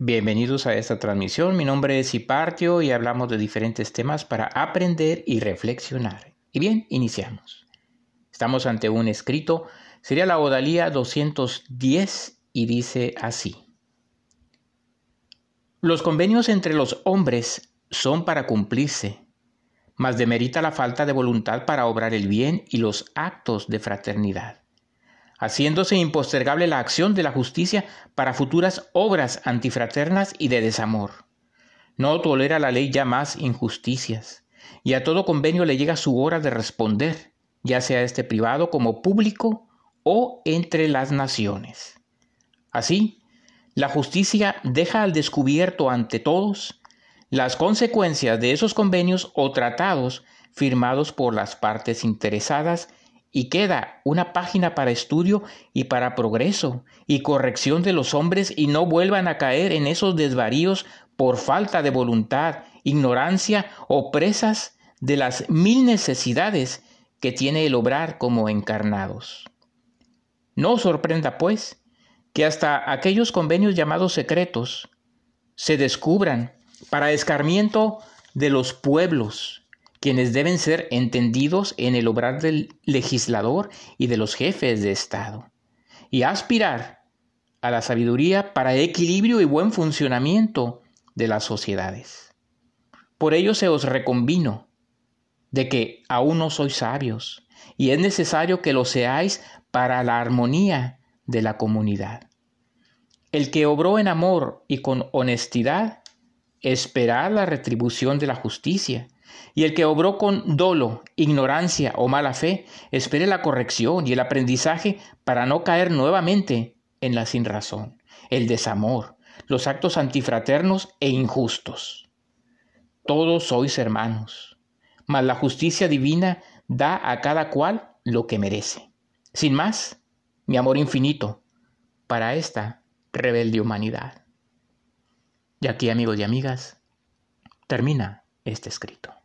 Bienvenidos a esta transmisión. Mi nombre es Hipartio y hablamos de diferentes temas para aprender y reflexionar. Y bien, iniciamos. Estamos ante un escrito, sería la Odalía 210 y dice así. Los convenios entre los hombres son para cumplirse, mas demerita la falta de voluntad para obrar el bien y los actos de fraternidad, haciéndose impostergable la acción de la justicia para futuras obras antifraternas y de desamor. No tolera la ley ya más injusticias, y a todo convenio le llega su hora de responder, ya sea este privado como público o entre las naciones. Así, la justicia deja al descubierto ante todos las consecuencias de esos convenios o tratados firmados por las partes interesadas y queda una página para estudio y para progreso y corrección de los hombres y no vuelvan a caer en esos desvaríos por falta de voluntad, ignorancia o presas de las mil necesidades que tiene el obrar como encarnados. No sorprenda, pues, que hasta aquellos convenios llamados secretos se descubran para escarmiento de los pueblos, quienes deben ser entendidos en el obrar del legislador y de los jefes de Estado, y aspirar a la sabiduría para equilibrio y buen funcionamiento de las sociedades. Por ello se os reconvino de que aún no sois sabios, y es necesario que lo seáis para la armonía de la comunidad. El que obró en amor y con honestidad, esperad la retribución de la justicia, y el que obró con dolo, ignorancia o mala fe, espere la corrección y el aprendizaje para no caer nuevamente en la sinrazón, el desamor, los actos antifraternos e injustos. Todos sois hermanos, mas la justicia divina da a cada cual lo que merece. Sin más, mi amor infinito para esta rebelde humanidad. Y aquí, amigos y amigas, termina este escrito.